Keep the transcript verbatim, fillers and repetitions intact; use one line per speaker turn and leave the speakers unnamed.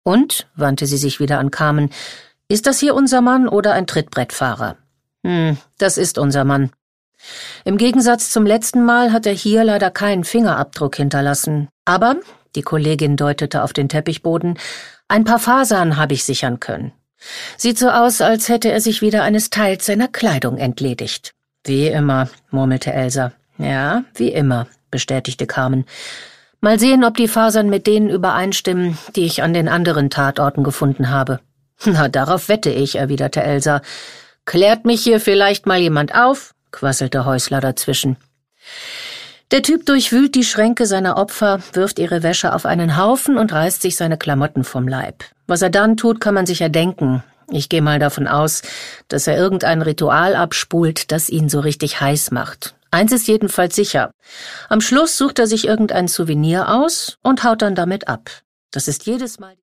Und, wandte sie sich wieder an Carmen, ist das hier unser Mann oder ein Trittbrettfahrer? Hm, das ist unser Mann. Im Gegensatz zum letzten Mal hat er hier leider keinen Fingerabdruck hinterlassen. Aber, die Kollegin deutete auf den Teppichboden, ein paar Fasern habe ich sichern können. Sieht so aus, als hätte er sich wieder eines Teils seiner Kleidung entledigt. Wie immer, murmelte Elsa. Ja, wie immer, bestätigte Carmen. Mal sehen, ob die Fasern mit denen übereinstimmen, die ich an den anderen Tatorten gefunden habe. Na, darauf wette ich, erwiderte Elsa. Klärt mich hier vielleicht mal jemand auf? Quasselte Häusler dazwischen. Der Typ durchwühlt die Schränke seiner Opfer, wirft ihre Wäsche auf einen Haufen und reißt sich seine Klamotten vom Leib. Was er dann tut, kann man sich ja denken. Ich gehe mal davon aus, dass er irgendein Ritual abspult, das ihn so richtig heiß macht. Eins ist jedenfalls sicher. Am Schluss sucht er sich irgendein Souvenir aus und haut dann damit ab. Das ist jedes Mal